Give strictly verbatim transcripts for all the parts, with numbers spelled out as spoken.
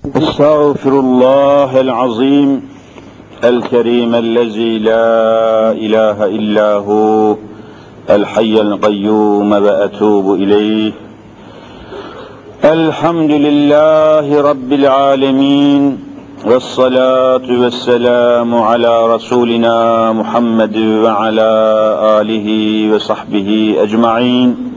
استغفر الله العظيم الكريم الذي لا إله إلا هو الحي القيوم وأتوب إليه. الحمد لله رب العالمين والصلاة والسلام على رسولنا محمد وعلى آله وصحبه أجمعين.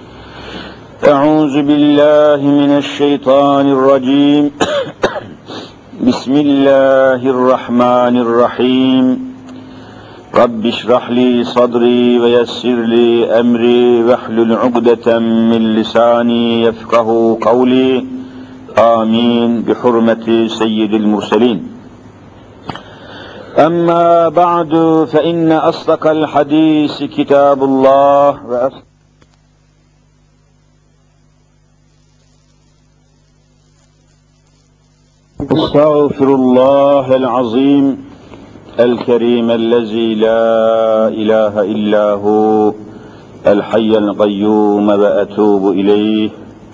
أعوذ بالله من الشيطان الرجيم. بسم الله الرحمن الرحيم. رب اشرح لي صدري ويسر لي أمري واحلل عقدة من لساني يفقه قولي. آمين بحرمة سيد المرسلين. أما بعد فإن أصدق الحديث كتاب الله وأصدق استغفر الله العظيم الكريم الذي لا إله إلا هو الحي القيوم وأتوب إليه.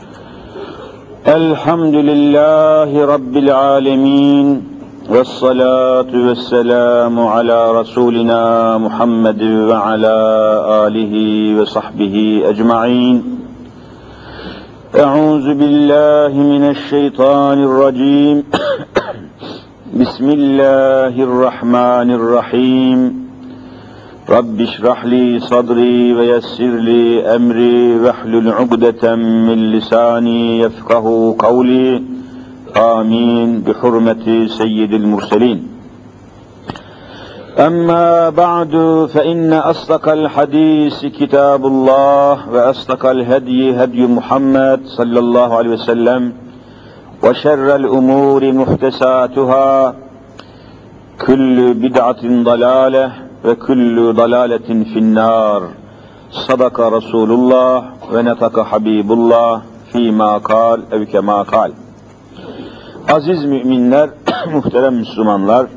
الحمد لله رب العالمين والصلاة والسلام على رسولنا محمد وعلى آله وصحبه أجمعين. أعوذ بالله من الشيطان الرجيم. بسم الله الرحمن الرحيم. رب اشرح لي صدري ويسر لي أمري واحلل عقدة من لساني يفقه قولي. آمين بحرمة سيد المرسلين. أما بعد فإن أصدق الحديث كتاب الله وأصدق الهدي هدي محمد صلى الله عليه وسلم وشر الأمور محدثاتها كل بدعة ضلالة وكل ضلالة في النار. صدق رسول الله ونطق حبيب الله فيما قال أو كما قال. Aziz müminler, muhterem Müslümanlar,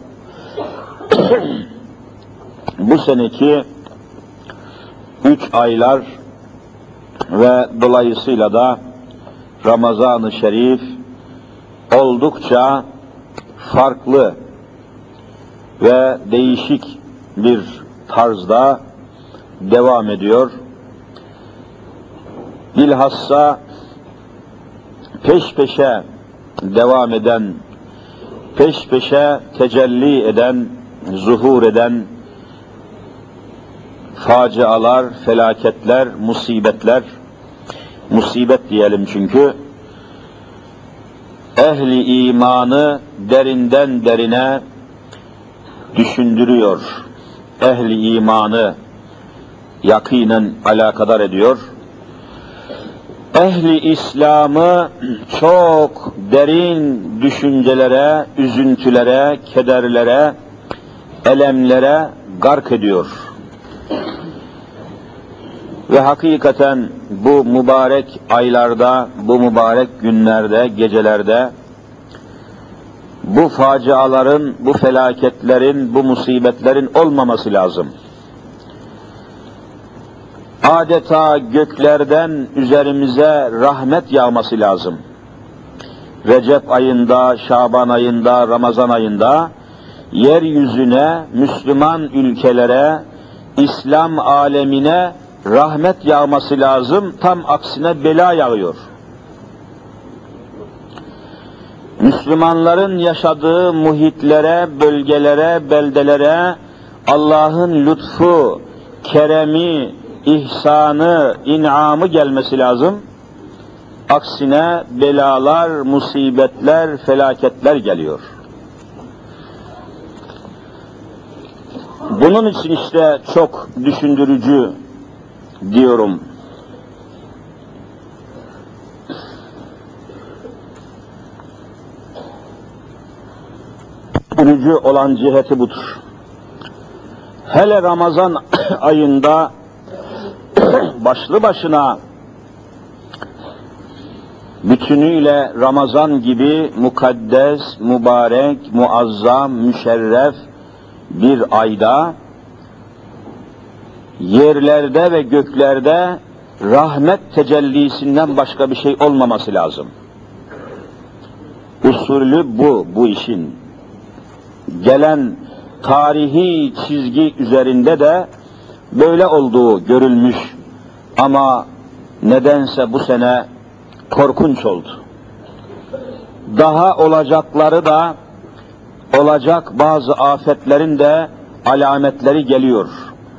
bu seneki üç aylar ve dolayısıyla da Ramazan-ı Şerif oldukça farklı ve değişik bir tarzda devam ediyor. Bilhassa peş peşe devam eden, peş peşe tecelli eden, zuhur eden facialar, felaketler, musibetler, musibet diyelim çünkü, ehli imanı derinden derine düşündürüyor. Ehli imanı yakinen alakadar ediyor. Ehli İslam'ı çok derin düşüncelere, üzüntülere, kederlere, elemlere gark ediyor. Ve hakikaten bu mübarek aylarda, bu mübarek günlerde, gecelerde bu faciaların, bu felaketlerin, bu musibetlerin olmaması lazım. Adeta göklerden üzerimize rahmet yağması lazım. Recep ayında, Şaban ayında, Ramazan ayında yeryüzüne, Müslüman ülkelere, İslam alemine rahmet yağması lazım. Tam aksine bela yağıyor. Müslümanların yaşadığı muhitlere, bölgelere, beldelere Allah'ın lütfu, keremi, ihsanı, inamı gelmesi lazım. Aksine belalar, musibetler, felaketler geliyor. Bunun için işte çok düşündürücü diyorum. Düşündürücü olan ciheti budur. Hele Ramazan ayında başlı başına bütünüyle Ramazan gibi mukaddes, mübarek, muazzam, müşerref bir ayda yerlerde ve göklerde rahmet tecellisinden başka bir şey olmaması lazım. Usulü bu, bu işin. Gelen tarihi çizgi üzerinde de böyle olduğu görülmüş. Ama nedense bu sene korkunç oldu. Daha olacakları da, olacak bazı afetlerin de alametleri geliyor.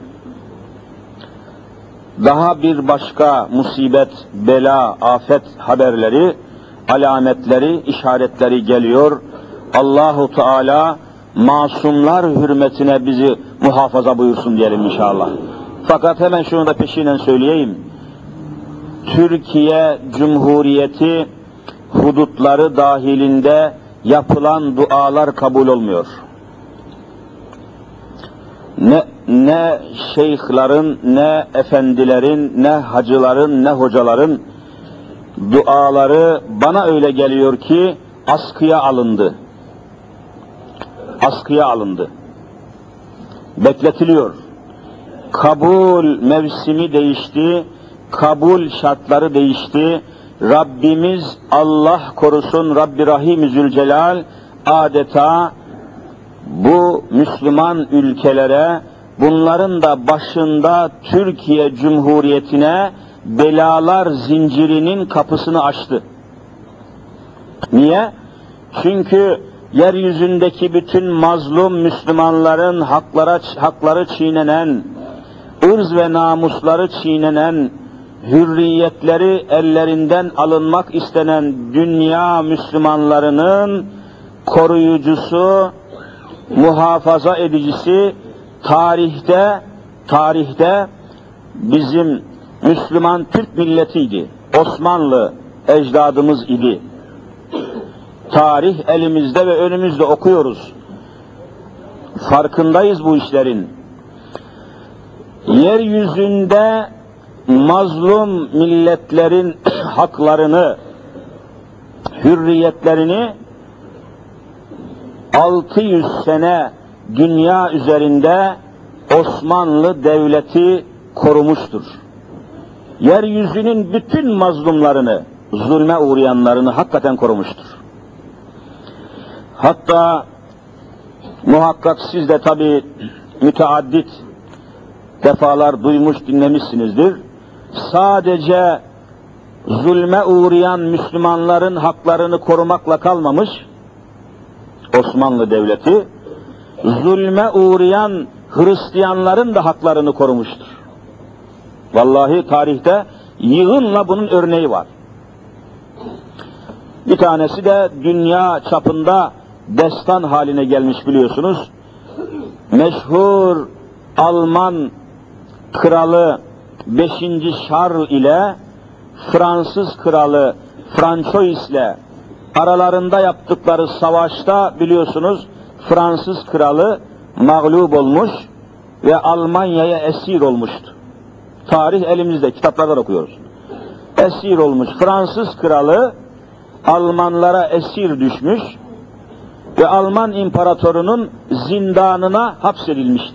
Daha bir başka musibet, bela, afet haberleri, alametleri, işaretleri geliyor. Allahu Teala masumlar hürmetine bizi muhafaza buyursun diyelim inşallah. Fakat hemen şunu da peşinen söyleyeyim. Türkiye Cumhuriyeti hudutları dahilinde yapılan dualar kabul olmuyor. Ne, ne şeyhlerin, ne efendilerin, ne hacıların, ne hocaların duaları bana öyle geliyor ki askıya alındı. Askıya alındı. Bekletiliyor. Kabul mevsimi değişti, kabul şartları değişti. Rabbimiz Allah korusun, Rabbi Rahim Zülcelal adeta bu Müslüman ülkelere, bunların da başında Türkiye Cumhuriyeti'ne belalar zincirinin kapısını açtı. Niye? Çünkü yeryüzündeki bütün mazlum Müslümanların haklara, hakları çiğnenen, ırz ve namusları çiğnenen, hürriyetleri ellerinden alınmak istenen dünya Müslümanlarının koruyucusu, muhafaza edicisi tarihte, tarihte bizim Müslüman Türk milletiydi. Osmanlı ecdadımız idi. Tarih elimizde ve önümüzde okuyoruz. Farkındayız bu işlerin. Yeryüzünde mazlum milletlerin haklarını, hürriyetlerini altı yüz sene dünya üzerinde Osmanlı Devleti korumuştur. Yeryüzünün bütün mazlumlarını, zulme uğrayanlarını hakikaten korumuştur. Hatta muhakkak siz de tabii müteaddit defalar duymuş, dinlemişsinizdir. Sadece zulme uğrayan Müslümanların haklarını korumakla kalmamış Osmanlı Devleti, zulme uğrayan Hristiyanların da haklarını korumuştur. Vallahi tarihte yığınla bunun örneği var. Bir tanesi de dünya çapında destan haline gelmiş biliyorsunuz. Meşhur Alman kralı beşinci Charles ile Fransız kralı Francois ile aralarında yaptıkları savaşta biliyorsunuz Fransız kralı mağlup olmuş ve Almanya'ya esir olmuştu. Tarih elimizde, kitaplardan okuyoruz. Esir olmuş. Fransız kralı Almanlara esir düşmüş ve Alman imparatorunun zindanına hapsedilmişti.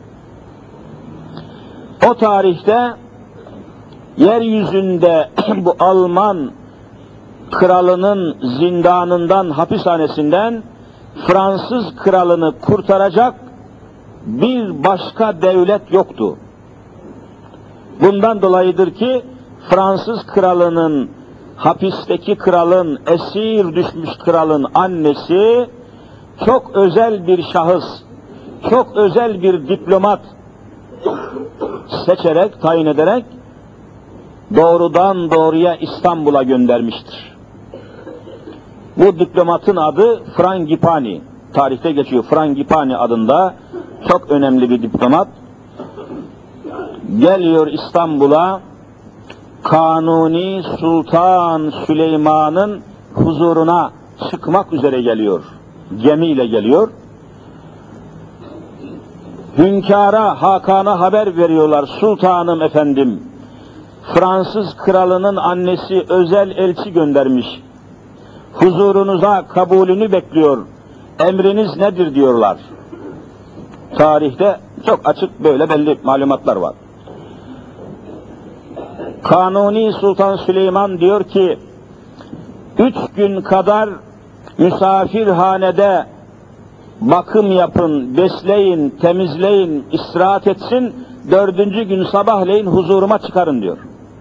O tarihte yeryüzünde bu Alman kralının zindanından, hapishanesinden Fransız kralını kurtaracak bir başka devlet yoktu. Bundan dolayıdır ki Fransız kralının, hapisteki kralın, esir düşmüş kralın annesi çok özel bir şahıs, çok özel bir diplomat seçerek, tayin ederek doğrudan doğruya İstanbul'a göndermiştir. Bu diplomatın adı Frangipani. Tarihte geçiyor. Frangipani adında çok önemli bir diplomat. Geliyor İstanbul'a, Kanuni Sultan Süleyman'ın huzuruna çıkmak üzere geliyor. Gemiyle geliyor. Hünkâra, Hakan'a haber veriyorlar. Sultanım efendim, Fransız kralının annesi özel elçi göndermiş. Huzurunuza kabulünü bekliyor. Emriniz nedir diyorlar. Tarihte çok açık böyle belli malumatlar var. Kanuni Sultan Süleyman diyor ki, üç gün kadar misafirhanede bakım yapın, besleyin, temizleyin, istirahat etsin, dördüncü gün sabahleyin huzuruma çıkarın diyor.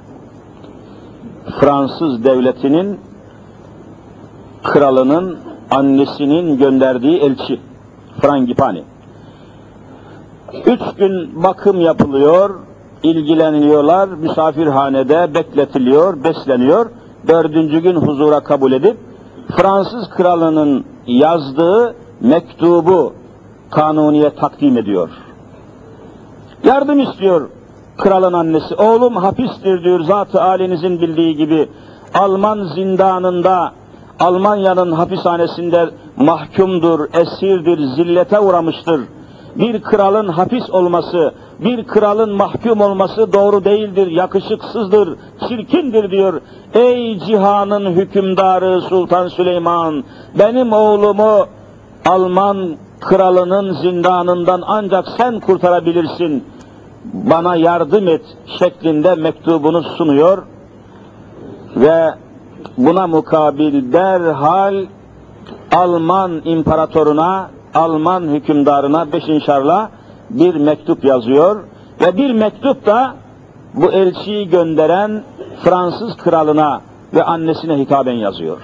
Fransız devletinin kralının annesinin gönderdiği elçi Frangipani. Üç gün bakım yapılıyor, ilgileniliyorlar, misafirhanede bekletiliyor, besleniyor. Dördüncü gün huzura kabul edip Fransız kralının yazdığı mektubu Kanuni'ye takdim ediyor. Yardım istiyor kralın annesi. Oğlum hapistir diyor, zat-ı âlinizin bildiği gibi. Alman zindanında, Almanya'nın hapishanesinde mahkumdur, esirdir, zillete uğramıştır. Bir kralın hapis olması, bir kralın mahkum olması doğru değildir, yakışıksızdır, çirkindir diyor. Ey cihanın hükümdarı Sultan Süleyman, benim oğlumu Alman kralının zindanından ancak sen kurtarabilirsin, bana yardım et şeklinde mektubunu sunuyor ve buna mukabil derhal Alman imparatoruna, Alman hükümdarına Beşinşar'la bir mektup yazıyor ve bir mektup da bu elçiyi gönderen Fransız kralına ve annesine hitaben yazıyor.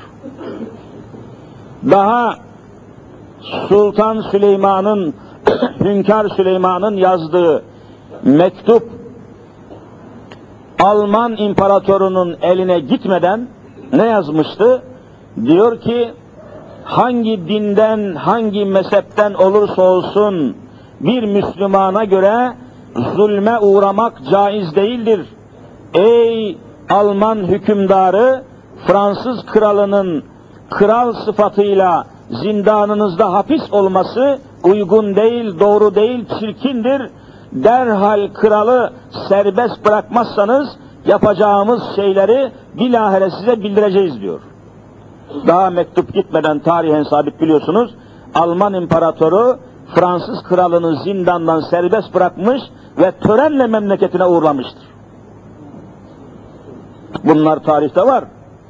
Daha Sultan Süleyman'ın, Hünkar Süleyman'ın yazdığı mektup Alman imparatorunun eline gitmeden ne yazmıştı? Diyor ki, hangi dinden, hangi mezhepten olursa olsun bir Müslümana göre zulme uğramak caiz değildir. Ey Alman hükümdarı, Fransız kralının kral sıfatıyla zindanınızda hapis olması uygun değil, doğru değil, çirkindir. Derhal kralı serbest bırakmazsanız yapacağımız şeyleri bilahare size bildireceğiz diyor. Daha mektup gitmeden tarihen sabit biliyorsunuz, Alman imparatoru Fransız kralını zindandan serbest bırakmış ve törenle memleketine uğurlamıştır. Bunlar tarihte var.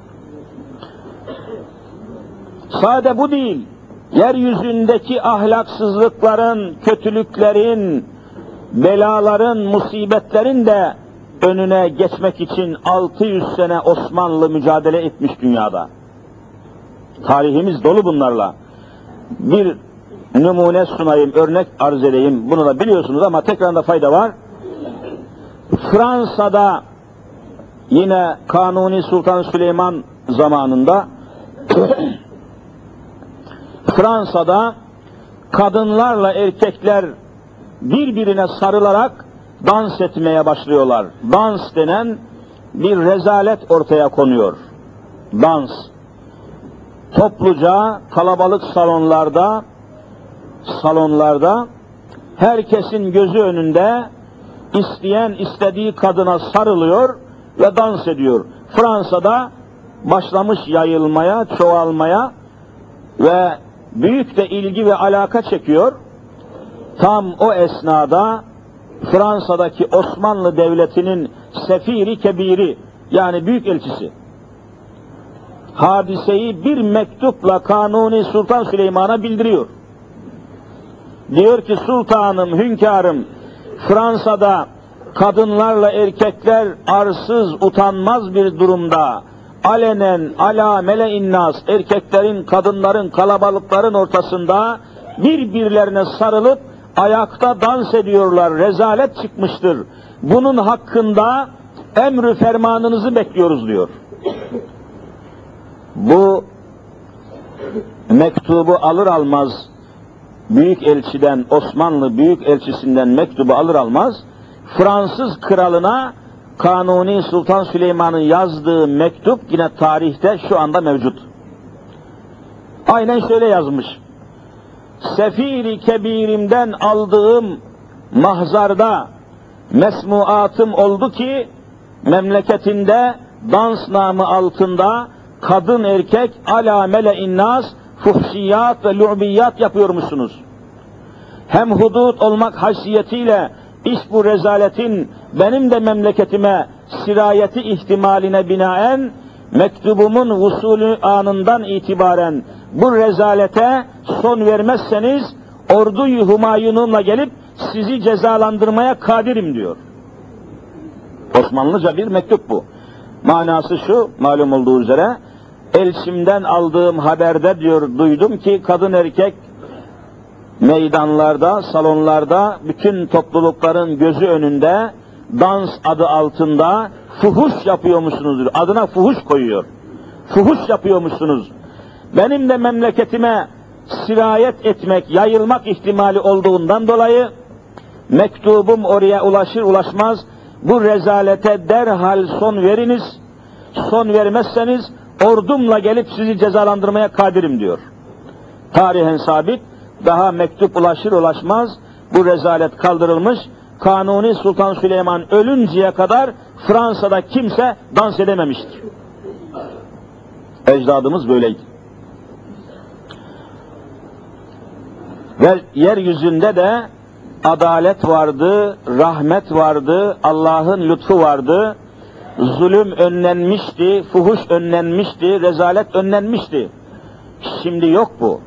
Sade bu değil, yeryüzündeki ahlaksızlıkların, kötülüklerin, belaların, musibetlerin de önüne geçmek için altı yüz sene Osmanlı mücadele etmiş dünyada. Tarihimiz dolu bunlarla. Bir numune sunayım, örnek arz edeyim. Bunu da biliyorsunuz ama tekrarda fayda var. Fransa'da yine Kanuni Sultan Süleyman zamanında Fransa'da kadınlarla erkekler birbirine sarılarak dans etmeye başlıyorlar. Dans denen bir rezalet ortaya konuyor. Dans. Topluca kalabalık salonlarda salonlarda herkesin gözü önünde isteyen istediği kadına sarılıyor ve dans ediyor. Fransa'da başlamış yayılmaya, çoğalmaya ve büyük de ilgi ve alaka çekiyor. Tam o esnada Fransa'daki Osmanlı Devleti'nin sefiri kebiri, yani büyük elçisi, hadiseyi bir mektupla Kanuni Sultan Süleyman'a bildiriyor. Diyor ki, sultanım, hünkârım, Fransa'da kadınlarla erkekler arsız, utanmaz bir durumda, alenen, ala mele'in nas, erkeklerin, kadınların, kalabalıkların ortasında birbirlerine sarılıp ayakta dans ediyorlar, rezalet çıkmıştır. Bunun hakkında emri fermanınızı bekliyoruz diyor. Bu mektubu alır almaz, büyük elçiden, Osmanlı büyük elçisinden mektubu alır almaz, Fransız kralına Kanuni Sultan Süleyman'ın yazdığı mektup yine tarihte şu anda mevcut. Aynen şöyle yazmış: Sefiri kebirimden aldığım mahzarda mesmuatım oldu ki memleketinde dans namı altında kadın erkek ala mele'in nas fuhşiyat ve lu'biyat yapıyormuşsunuz. Hem hudut olmak haysiyetiyle iş bu rezaletin benim de memleketime sirayeti ihtimaline binaen mektubumun vusulü anından itibaren bu rezalete son vermezseniz ordu-i Humayun'umla gelip sizi cezalandırmaya kadirim diyor. Osmanlıca bir mektup bu. Manası şu, malum olduğu üzere, elçimden aldığım haberde diyor, duydum ki kadın erkek meydanlarda, salonlarda, bütün toplulukların gözü önünde, dans adı altında fuhuş yapıyormuşsunuz. Adına fuhuş koyuyor. Fuhuş yapıyormuşsunuz. Benim de memleketime sirayet etmek, yayılmak ihtimali olduğundan dolayı mektubum oraya ulaşır ulaşmaz bu rezalete derhal son veriniz. Son vermezseniz ordumla gelip sizi cezalandırmaya kadirim diyor. Tarihen sabit, daha mektup ulaşır ulaşmaz bu rezalet kaldırılmış. Kanuni Sultan Süleyman ölünceye kadar Fransa'da kimse dans edememiştir. Ecdadımız böyleydi. Ve yeryüzünde de adalet vardı, rahmet vardı, Allah'ın lütfu vardı. Zulüm önlenmişti, fuhuş önlenmişti, rezalet önlenmişti. Şimdi yok bu.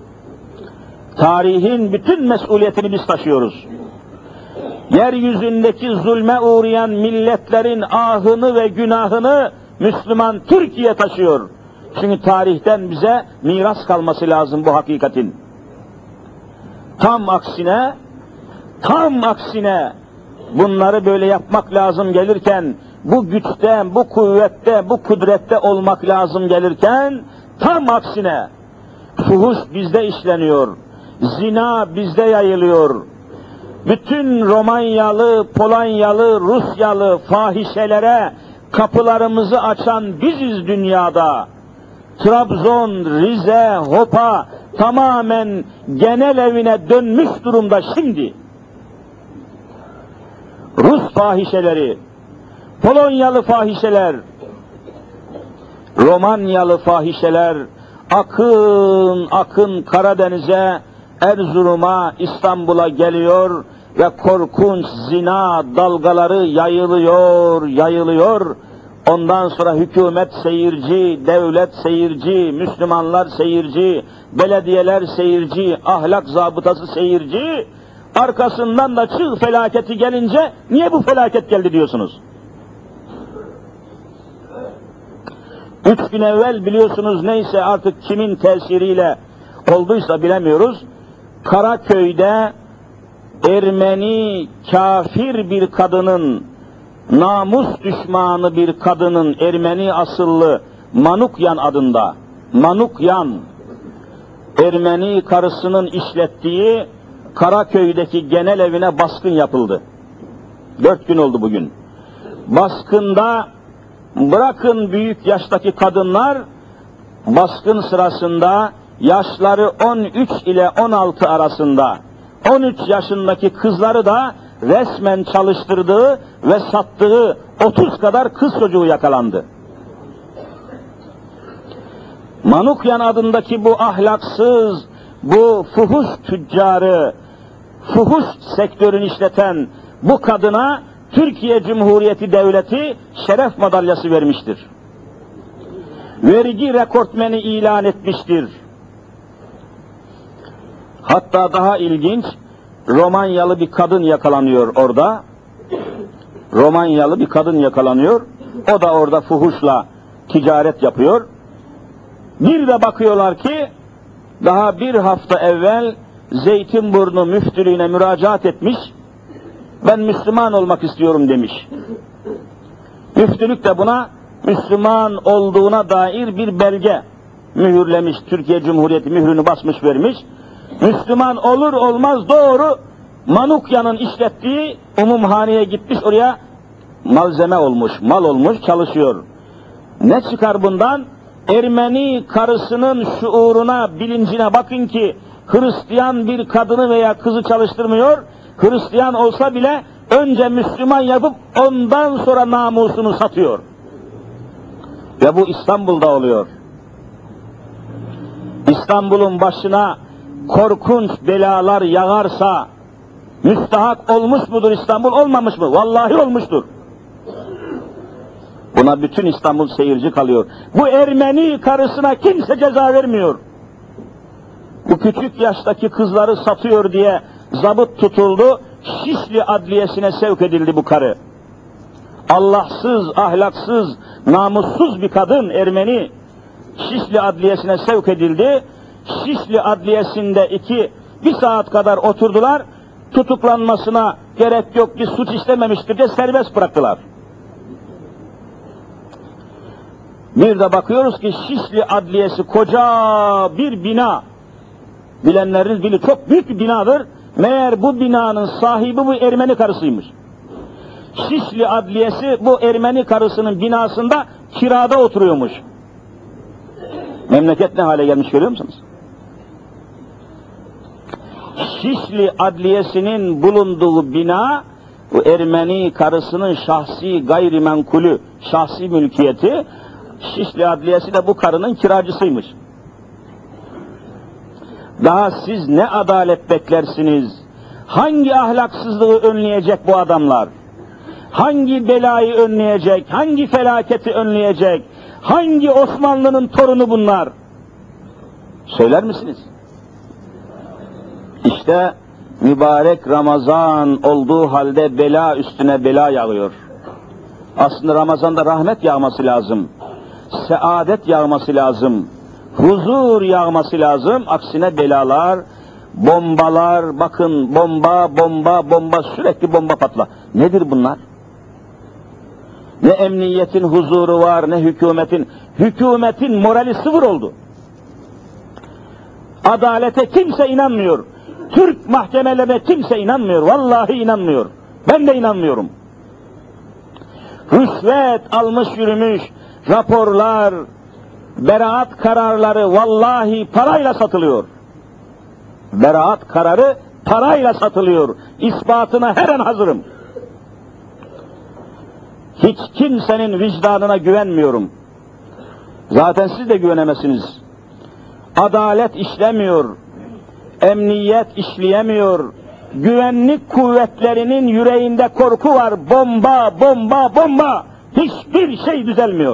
Tarihin bütün mesuliyetini biz taşıyoruz. Yeryüzündeki zulme uğrayan milletlerin ahını ve günahını Müslüman Türkiye taşıyor. Çünkü tarihten bize miras kalması lazım bu hakikatin. Tam aksine, tam aksine bunları böyle yapmak lazım gelirken, bu güçte, bu kuvvette, bu kudrette olmak lazım gelirken, tam aksine fuhuş bizde işleniyor, zina bizde yayılıyor. Bütün Romanyalı, Polonyalı, Rusyalı fahişelere kapılarımızı açan biziz dünyada. Trabzon, Rize, Hopa tamamen genel evine dönmüş durumda şimdi. Rus fahişeleri, Polonyalı fahişeler, Romanyalı fahişeler akın akın Karadeniz'e, Erzurum'a, İstanbul'a geliyor ve korkunç zina dalgaları yayılıyor, yayılıyor. Ondan sonra hükümet seyirci, devlet seyirci, Müslümanlar seyirci, belediyeler seyirci, ahlak zabıtası seyirci. Arkasından da çığ felaketi gelince niye bu felaket geldi diyorsunuz? Üç gün evvel biliyorsunuz neyse artık kimin tesiriyle olduysa bilemiyoruz. Karaköy'de Ermeni kafir bir kadının, namus düşmanı bir kadının, Ermeni asıllı Manukyan adında, Manukyan, Ermeni karısının işlettiği Karaköy'deki genel evine baskın yapıldı. Dört gün oldu bugün. Baskında bırakın büyük yaştaki kadınlar, baskın sırasında yaşları on üç ile on altı arasında, on üç yaşındaki kızları da resmen çalıştırdığı ve sattığı otuz kadar kız çocuğu yakalandı. Manukyan adındaki bu ahlaksız, bu fuhuş tüccarı, fuhuş sektörünü işleten bu kadına Türkiye Cumhuriyeti Devleti şeref madalyası vermiştir. Vergi rekortmeni ilan etmiştir. Hatta daha ilginç, Romanyalı bir kadın yakalanıyor orada. Romanyalı bir kadın yakalanıyor. O da orada fuhuşla ticaret yapıyor. Bir de bakıyorlar ki daha bir hafta evvel Zeytinburnu müftülüğüne müracaat etmiş. Ben Müslüman olmak istiyorum demiş. Müftülük de buna Müslüman olduğuna dair bir belge mühürlemiş. Türkiye Cumhuriyeti mührünü basmış vermiş. Müslüman olur olmaz doğru Manukya'nın işlettiği umumhaneye gitmiş, oraya malzeme olmuş, mal olmuş, çalışıyor. Ne çıkar bundan? Ermeni karısının şuuruna, bilincine bakın ki Hristiyan bir kadını veya kızı çalıştırmıyor. Hristiyan olsa bile önce Müslüman yapıp ondan sonra namusunu satıyor. Ve bu İstanbul'da oluyor. İstanbul'un başına korkunç belalar yağarsa müstahak olmuş mudur İstanbul, olmamış mı? Vallahi olmuştur. Buna bütün İstanbul seyirci kalıyor. Bu Ermeni karısına kimse ceza vermiyor. Bu küçük yaştaki kızları satıyor diye zabıt tutuldu, Şişli Adliyesi'ne sevk edildi bu karı. Allahsız, ahlaksız, namussuz bir kadın Ermeni Şişli Adliyesi'ne sevk edildi. Şişli Adliyesi'nde iki, bir saat kadar oturdular, tutuklanmasına gerek yok, bir suç işlememiştir diye serbest bıraktılar. Bir de bakıyoruz ki Şişli Adliyesi koca bir bina. Bilenleriniz bilir, çok büyük bir binadır. Meğer bu binanın sahibi bu Ermeni karısıymış. Şişli Adliyesi bu Ermeni karısının binasında kirada oturuyormuş. Memleket ne hale gelmiş görüyor musunuz? Şişli Adliyesi'nin bulunduğu bina, bu Ermeni karısının şahsi gayrimenkulü, şahsi mülkiyeti. Şişli Adliyesi de bu karının kiracısıymış. Daha siz ne adalet beklersiniz? Hangi ahlaksızlığı önleyecek bu adamlar? Hangi belayı önleyecek? Hangi felaketi önleyecek? Hangi Osmanlı'nın torunu bunlar? Söyler misiniz? İşte mübarek Ramazan olduğu halde bela üstüne bela yağıyor. Aslında Ramazan'da rahmet yağması lazım. Saadet yağması lazım. Huzur yağması lazım. Aksine belalar, bombalar, bakın bomba, bomba, bomba, sürekli bomba patla. Nedir bunlar? Ne emniyetin huzuru var, ne hükümetin. Hükümetin morali sıfır oldu. Adalete kimse inanmıyor. Türk mahkemelerine kimse inanmıyor. Vallahi inanmıyor. Ben de inanmıyorum. Rüşvet almış yürümüş, raporlar, beraat kararları vallahi parayla satılıyor. Beraat kararı parayla satılıyor. İspatına her an hazırım. Hiç kimsenin vicdanına güvenmiyorum. Zaten siz de güvenemezsiniz. Adalet işlemiyor. Emniyet işleyemiyor. Güvenlik kuvvetlerinin yüreğinde korku var. Bomba, bomba, bomba. Hiçbir şey düzelmiyor.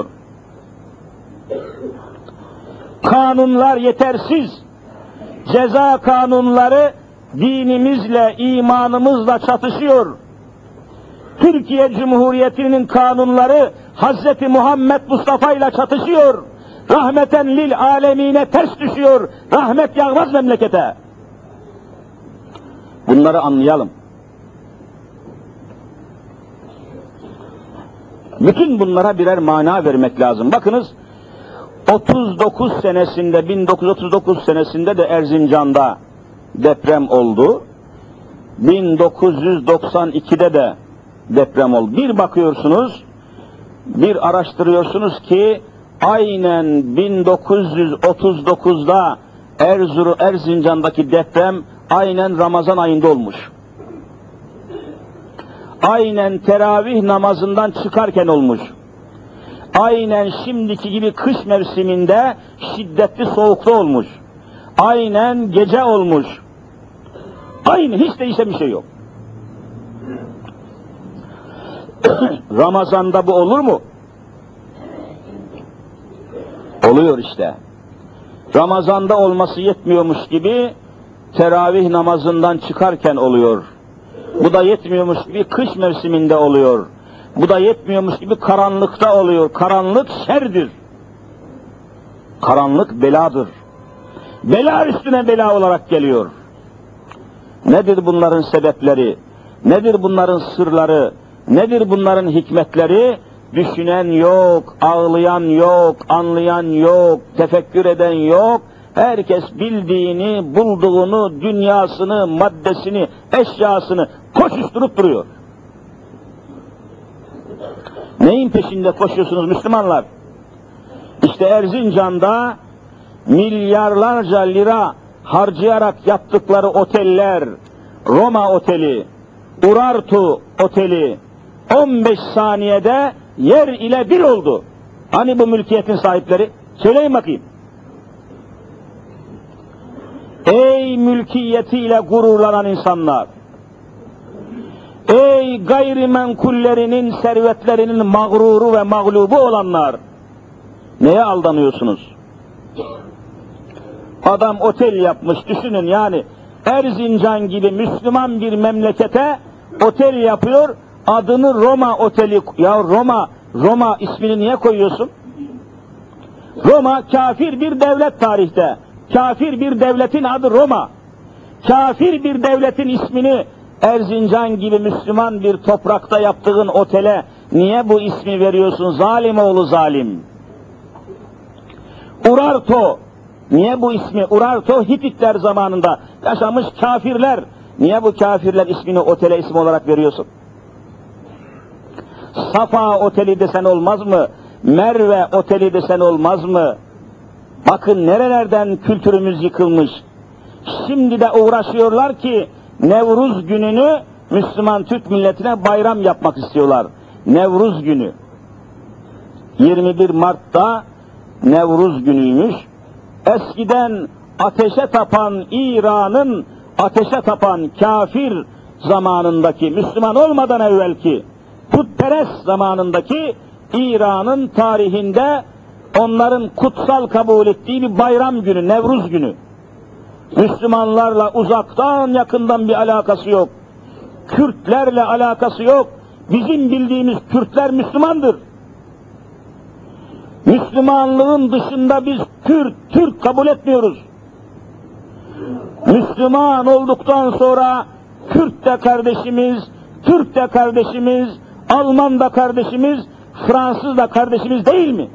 Kanunlar yetersiz. Ceza kanunları dinimizle, imanımızla çatışıyor. Türkiye Cumhuriyeti'nin kanunları Hazreti Muhammed Mustafa ile çatışıyor. Rahmeten lil alemine ters düşüyor. Rahmet yağmaz memlekete. Bunları anlayalım. Bütün bunlara birer mana vermek lazım. Bakınız, otuz dokuz senesinde, bin dokuz yüz otuz dokuz senesinde de Erzincan'da deprem oldu. bin dokuz yüz doksan ikide de deprem oldu. Bir bakıyorsunuz, bir araştırıyorsunuz ki aynen bin dokuz yüz otuz dokuzda Erzurum, Erzincan'daki deprem aynen Ramazan ayında olmuş. Aynen teravih namazından çıkarken olmuş. Aynen şimdiki gibi kış mevsiminde şiddetli soğukta olmuş. Aynen gece olmuş. Aynı, hiç değişen bir şey yok. Ramazan'da bu olur mu? Oluyor işte. Ramazan'da olması yetmiyormuş gibi teravih namazından çıkarken oluyor. Bu da yetmiyormuş gibi kış mevsiminde oluyor. Bu da yetmiyormuş gibi karanlıkta oluyor. Karanlık şerdir. Karanlık beladır. Bela üstüne bela olarak geliyor. Nedir bunların sebepleri? Nedir bunların sırları? Nedir bunların hikmetleri? Düşünen yok, ağlayan yok, anlayan yok, tefekkür eden yok. Herkes bildiğini, bulduğunu, dünyasını, maddesini, eşyasını koşuşturup duruyor. Neyin peşinde koşuyorsunuz Müslümanlar? İşte Erzincan'da milyarlarca lira harcayarak yaptıkları oteller, Roma Oteli, Urartu Oteli, on beş saniyede yer ile bir oldu. Hani bu mülkiyetin sahipleri? Söyleyin bakayım. Ey mülkiyetiyle gururlanan insanlar! Ey ey gayrimenkullerinin, servetlerinin mağruru ve mağlubu olanlar, neye aldanıyorsunuz? Adam otel yapmış, düşünün yani, Erzincan gibi Müslüman bir memlekete otel yapıyor, adını Roma Oteli. Ya Roma, Roma ismini niye koyuyorsun? Roma kafir bir devlet tarihte. Kafir bir devletin adı Roma. Kafir bir devletin ismini Erzincan gibi Müslüman bir toprakta yaptığın otele niye bu ismi veriyorsun zalim oğlu zalim? Urartu, niye bu ismi? Urartu Hititler zamanında yaşamış kafirler. Niye bu kafirler ismini otele isim olarak veriyorsun? Safa Oteli desen olmaz mı? Merve Oteli desen olmaz mı? Bakın nerelerden kültürümüz yıkılmış. Şimdi de uğraşıyorlar ki Nevruz gününü Müslüman Türk milletine bayram yapmak istiyorlar. Nevruz günü. yirmi bir Mart'ta Nevruz günüymüş. Eskiden ateşe tapan İran'ın, ateşe tapan kafir zamanındaki, Müslüman olmadan evvelki, putperest zamanındaki İran'ın tarihinde onların kutsal kabul ettiği bir bayram günü, Nevruz günü. Müslümanlarla uzaktan yakından bir alakası yok. Kürtlerle alakası yok. Bizim bildiğimiz Kürtler Müslümandır. Müslümanlığın dışında biz Kürt, Türk kabul etmiyoruz. Müslüman olduktan sonra Kürt de kardeşimiz, Türk de kardeşimiz, Alman da kardeşimiz, Fransız da kardeşimiz değil mi?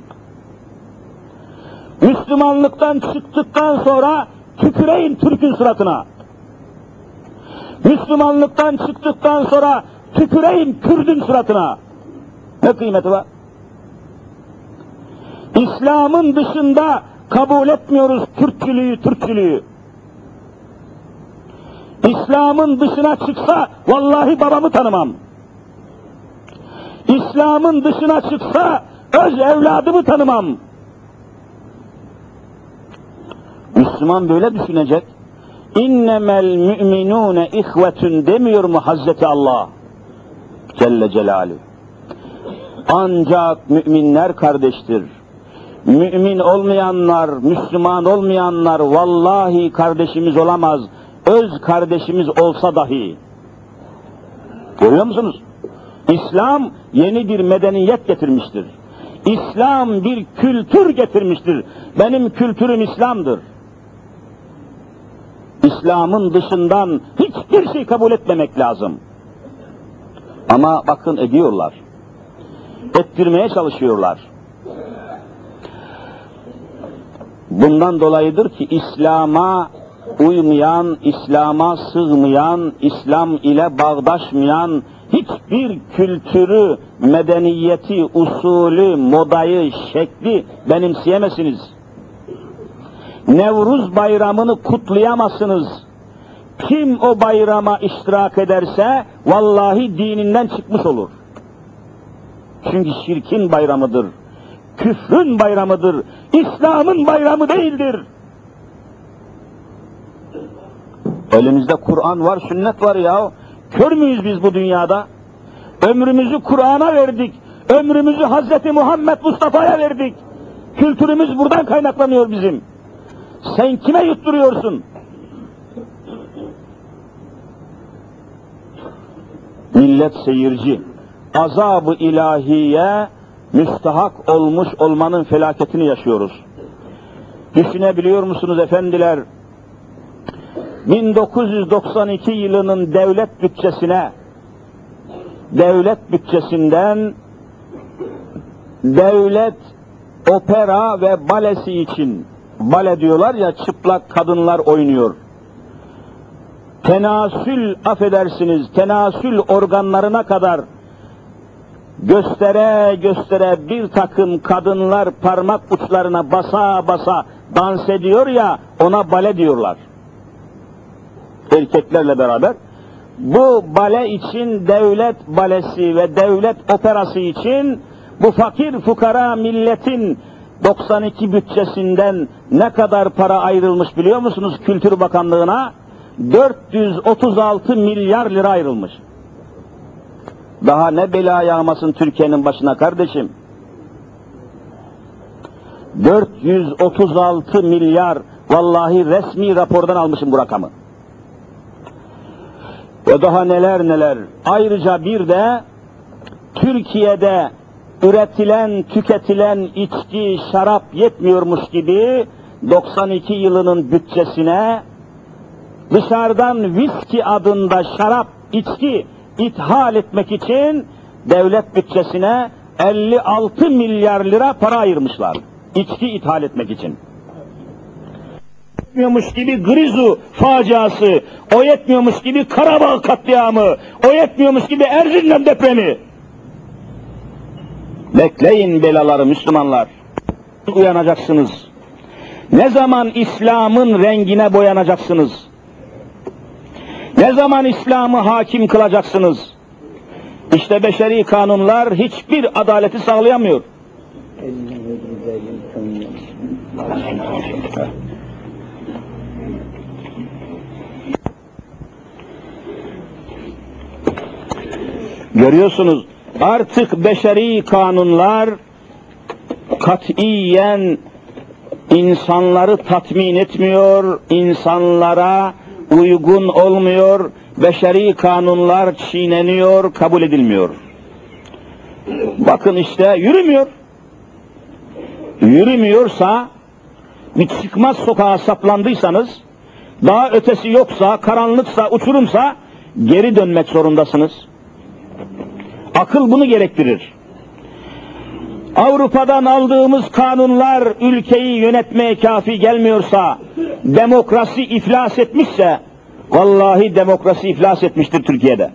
Müslümanlıktan çıktıktan sonra tüküreyim Türk'ün suratına. Müslümanlıktan çıktıktan sonra tüküreyim Kürt'ün suratına. Ne kıymeti var? İslam'ın dışında kabul etmiyoruz Kürtçülüğü, Türkçülüğü. İslam'ın dışına çıksa vallahi babamı tanımam. İslam'ın dışına çıksa öz evladımı tanımam. Müslüman böyle düşünecek. İnnemel müminune ihvetun demiyor mu Hazreti Allah Celle Celaluhu? Ancak müminler kardeştir. Mümin olmayanlar, Müslüman olmayanlar vallahi kardeşimiz olamaz. Öz kardeşimiz olsa dahi. Görüyor musunuz? İslam yeni bir medeniyet getirmiştir. İslam bir kültür getirmiştir. Benim kültürüm İslam'dır. İslam'ın dışından hiçbir şey kabul etmemek lazım. Ama bakın ediyorlar. Ettirmeye çalışıyorlar. Bundan dolayıdır ki İslam'a uymayan, İslam'a sığmayan, İslam ile bağdaşmayan hiçbir kültürü, medeniyeti, usulü, modayı, şekli benimseyemezsiniz. Nevruz bayramını kutlayamazsınız. Kim o bayrama iştirak ederse vallahi dininden çıkmış olur. Çünkü şirkin bayramıdır. Küfrün bayramıdır. İslam'ın bayramı değildir. Elimizde Kur'an var, sünnet var ya. Kör müyüz biz bu dünyada? Ömrümüzü Kur'an'a verdik. Ömrümüzü Hazreti Muhammed Mustafa'ya verdik. Kültürümüz buradan kaynaklanıyor bizim. Sen kime yutturuyorsun? Millet seyirci. Azab-ı ilahiye müstahak olmuş olmanın felaketini yaşıyoruz. Düşünebiliyor musunuz efendiler? bin dokuz yüz doksan iki yılının devlet bütçesine, devlet bütçesinden devlet opera ve balesi için, bale diyorlar ya, çıplak kadınlar oynuyor. Tenasül, affedersiniz, tenasül organlarına kadar göstere göstere bir takım kadınlar parmak uçlarına basa basa dans ediyor ya, ona bale diyorlar. Erkeklerle beraber. Bu bale için, devlet balesi ve devlet operası için bu fakir fukara milletin doksan iki bütçesinden ne kadar para ayrılmış biliyor musunuz Kültür Bakanlığı'na? dört yüz otuz altı milyar lira ayrılmış. Daha ne bela yağmasın Türkiye'nin başına kardeşim. dört yüz otuz altı milyar, vallahi resmi rapordan almışım bu rakamı. Ve daha neler neler. Ayrıca bir de Türkiye'de üretilen, tüketilen içki, şarap yetmiyormuş gibi doksan iki yılının bütçesine dışarıdan viski adında şarap, içki ithal etmek için devlet bütçesine elli altı milyar lira para ayırmışlar. İçki ithal etmek için. Yetmiyormuş gibi Grizu faciası, o yetmiyormuş gibi Karabağ katliamı, o yetmiyormuş gibi Erzincan depremi. Bekleyin belaları Müslümanlar. Uyanacaksınız. Ne zaman İslam'ın rengine boyanacaksınız? Ne zaman İslam'ı hakim kılacaksınız? İşte beşeri kanunlar hiçbir adaleti sağlayamıyor. Görüyorsunuz, artık beşeri kanunlar katiyen insanları tatmin etmiyor, insanlara uygun olmuyor, beşeri kanunlar çiğneniyor, kabul edilmiyor. Bakın işte yürümüyor. Yürümüyorsa, bir çıkmaz sokağa saplandıysanız, daha ötesi yoksa, karanlıksa, uçurumsa geri dönmek zorundasınız. Akıl bunu gerektirir. Avrupa'dan aldığımız kanunlar ülkeyi yönetmeye kafi gelmiyorsa, demokrasi iflas etmişse, vallahi demokrasi iflas etmiştir Türkiye'de.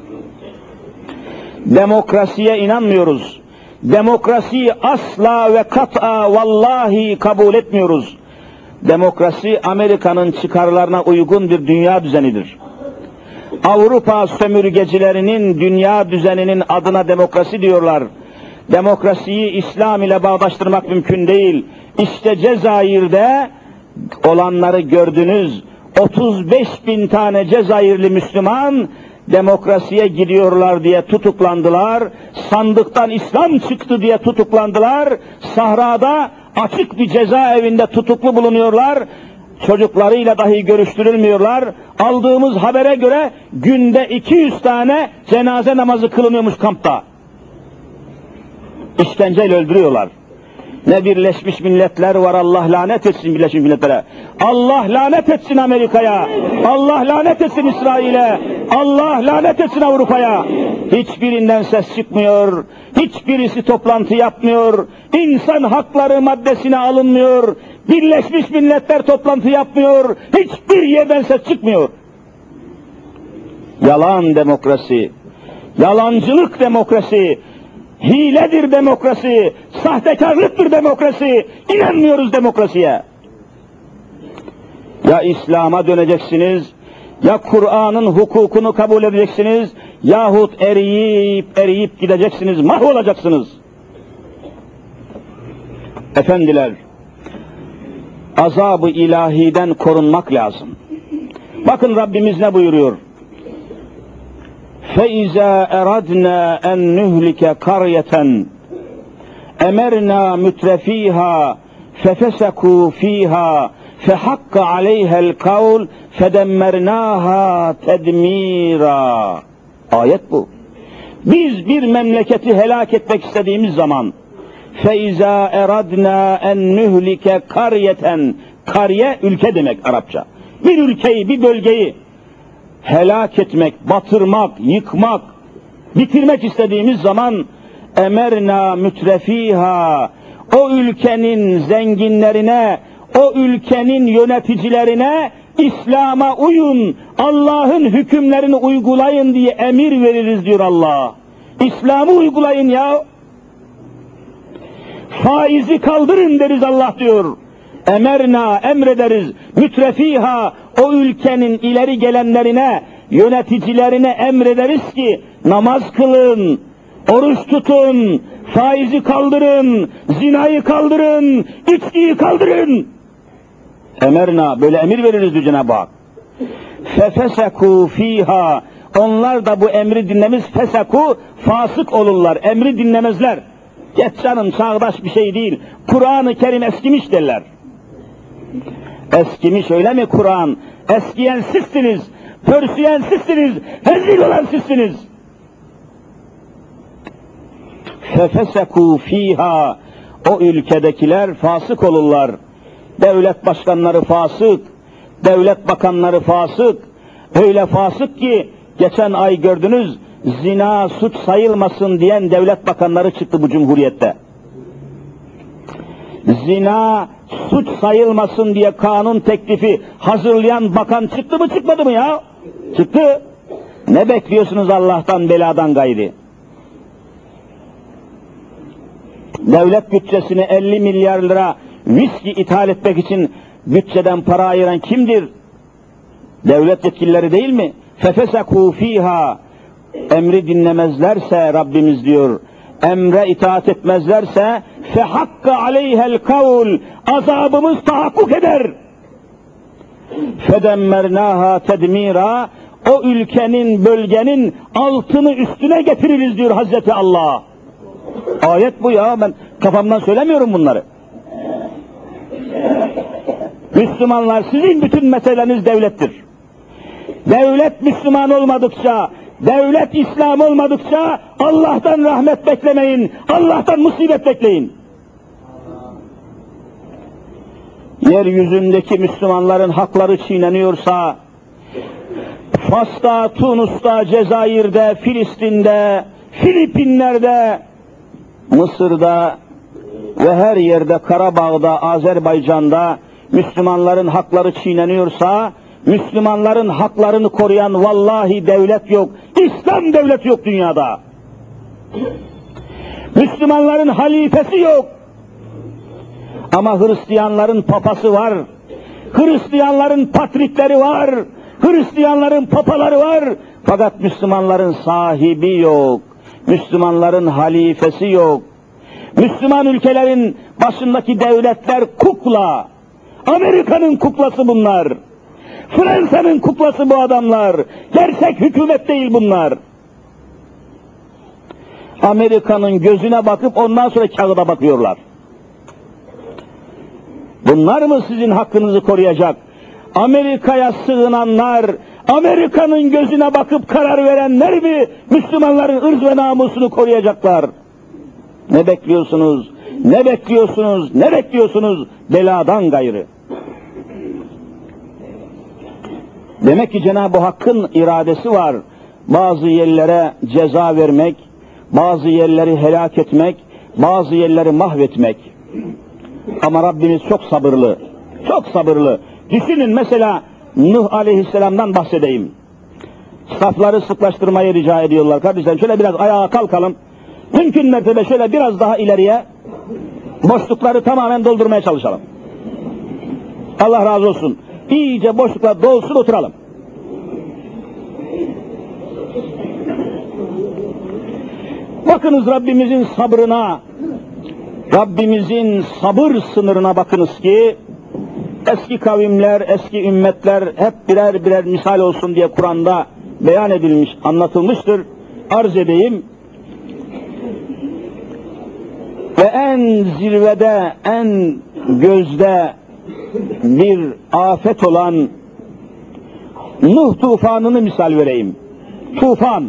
Demokrasiye inanmıyoruz. Demokrasiyi asla ve kat'a vallahi kabul etmiyoruz. Demokrasi Amerika'nın çıkarlarına uygun bir dünya düzenidir. Avrupa sömürgecilerinin dünya düzeninin adına demokrasi diyorlar. Demokrasiyi İslam ile bağdaştırmak mümkün değil. İşte Cezayir'de olanları gördünüz. otuz beş bin tane Cezayirli Müslüman demokrasiye gidiyorlar diye tutuklandılar. Sandıktan İslam çıktı diye tutuklandılar. Sahrada açık bir cezaevinde tutuklu bulunuyorlar. Çocuklarıyla dahi görüştürülmüyorlar. Aldığımız habere göre günde iki yüz tane cenaze namazı kılınıyormuş kampta. İşkenceyle öldürüyorlar. Ne Birleşmiş Milletler var, Allah lanet etsin Birleşmiş Milletler'e. Allah lanet etsin Amerika'ya. Allah lanet etsin İsrail'e. Allah lanet etsin Avrupa'ya. Hiçbirinden ses çıkmıyor. Hiçbirisi toplantı yapmıyor. İnsan hakları maddesine alınmıyor. Birleşmiş Milletler toplantı yapmıyor. Hiçbir yerden ses çıkmıyor. Yalan demokrasi. Yalancılık demokrasi. Hiledir demokrasi, sahtekarlıktır demokrasi, inanmıyoruz demokrasiye. Ya İslam'a döneceksiniz, ya Kur'an'ın hukukunu kabul edeceksiniz, yahut eriyip eriyip gideceksiniz, mahvolacaksınız. Efendiler, azab-ı ilahiden korunmak lazım. Bakın Rabbimiz ne buyuruyor? فَاِذَا اَرَدْنَا اَنْ نُهْلِكَ قَرْيَةً اَمَرْنَا مُتْرَف۪يهَا فَفَسَكُوا ف۪يهَا فَحَقَّ عَلَيْهَا الْقَوْلِ فَدَمَّرْنَاهَا تَدْم۪يرًا. Ayet bu. Biz bir memleketi helak etmek istediğimiz zaman فَاِذَا اَرَدْنَا اَنْ نُهْلِكَ قَرْيَةً, kariye ülke demek Arapça. Bir ülkeyi, bir bölgeyi helak etmek, batırmak, yıkmak, bitirmek istediğimiz zaman emerna mütrefiha, o ülkenin zenginlerine, o ülkenin yöneticilerine İslam'a uyun, Allah'ın hükümlerini uygulayın diye emir veririz diyor Allah. İslam'ı uygulayın ya. Faizi kaldırın deriz Allah diyor. Emerna, emrederiz, mütrefiha, o ülkenin ileri gelenlerine, yöneticilerine emrederiz ki namaz kılın, oruç tutun, faizi kaldırın, zinayı kaldırın, içkiyi kaldırın. Emerna, böyle emir veririz diyor Cenab-ı Hak. Fefesekû fîhâ, Onlar da bu emri dinlemez, feseku, fasık olurlar, emri dinlemezler. Geç canım, çağdaş bir şey değil. Kur'an-ı Kerim eskimiş derler. Eskimiş öyle mi Kur'an? Eskiyen sizsiniz, pörsüyen sizsiniz, rezil olan sizsiniz. Fefesekû fîhâ, o ülkedekiler fasık olurlar. Devlet başkanları fasık, devlet bakanları fasık, öyle fasık ki geçen ay gördünüz, zina suç sayılmasın diyen devlet bakanları çıktı bu cumhuriyette. Zina suç sayılmasın diye kanun teklifi hazırlayan bakan çıktı mı çıkmadı mı ya? Çıktı. Ne bekliyorsunuz Allah'tan beladan gayri? Devlet bütçesine elli milyar lira viski ithal etmek için bütçeden para ayıran kimdir? Devlet yetkilileri değil mi? Fefesekû fîhâ, emri dinlemezlerse Rabbimiz diyor, emre itaat etmezlerse fehakka aleyhel kavl, azabımız tahakkuk eder. Fedemmernâhâ tedmîrâ, o ülkenin, bölgenin altını üstüne getiririz diyor Hazreti Allah. Ayet bu ya, ben kafamdan söylemiyorum bunları. Müslümanlar, sizin bütün meseleniz devlettir. Devlet Müslüman olmadıkça, devlet İslam olmadıkça Allah'tan rahmet beklemeyin, Allah'tan musibet bekleyin. Yeryüzündeki Müslümanların hakları çiğneniyorsa, Fas'ta, Tunus'ta, Cezayir'de, Filistin'de, Filipinler'de, Mısır'da ve her yerde, Karabağ'da, Azerbaycan'da Müslümanların hakları çiğneniyorsa, Müslümanların haklarını koruyan vallahi devlet yok, İslam devleti yok dünyada. Müslümanların halifesi yok. Ama Hristiyanların papası var, Hristiyanların patrikleri var, Hristiyanların papaları var. Fakat Müslümanların sahibi yok, Müslümanların halifesi yok. Müslüman ülkelerin başındaki devletler kukla, Amerika'nın kuklası bunlar. Fransa'nın kuklası bu adamlar. Gerçek hükümet değil bunlar. Amerika'nın gözüne bakıp ondan sonra kağıda bakıyorlar. Bunlar mı sizin hakkınızı koruyacak? Amerika'ya sığınanlar, Amerika'nın gözüne bakıp karar verenler mi Müslümanların ırz ve namusunu koruyacaklar? Ne bekliyorsunuz? Ne bekliyorsunuz? Ne bekliyorsunuz? Beladan gayrı. Demek ki Cenab-ı Hakk'ın iradesi var. Bazı yerlere ceza vermek, bazı yerleri helak etmek, bazı yerleri mahvetmek. Ama Rabbimiz çok sabırlı, çok sabırlı. Düşünün mesela Nuh Aleyhisselam'dan bahsedeyim. Safları sıklaştırmayı rica ediyorlar. Kardeşler şöyle biraz ayağa kalkalım. Mümkün mertebe şöyle biraz daha ileriye boşlukları tamamen doldurmaya çalışalım. Allah razı olsun. İyice boşluklar dolsun, oturalım. Bakınız Rabbimizin sabrına, Rabbimizin sabır sınırına bakınız ki eski kavimler, eski ümmetler hep birer birer misal olsun diye Kur'an'da beyan edilmiş, anlatılmıştır. Arz edeyim. Ve en zirvede, en gözde bir afet olan Nuh tufanını misal vereyim. Tufan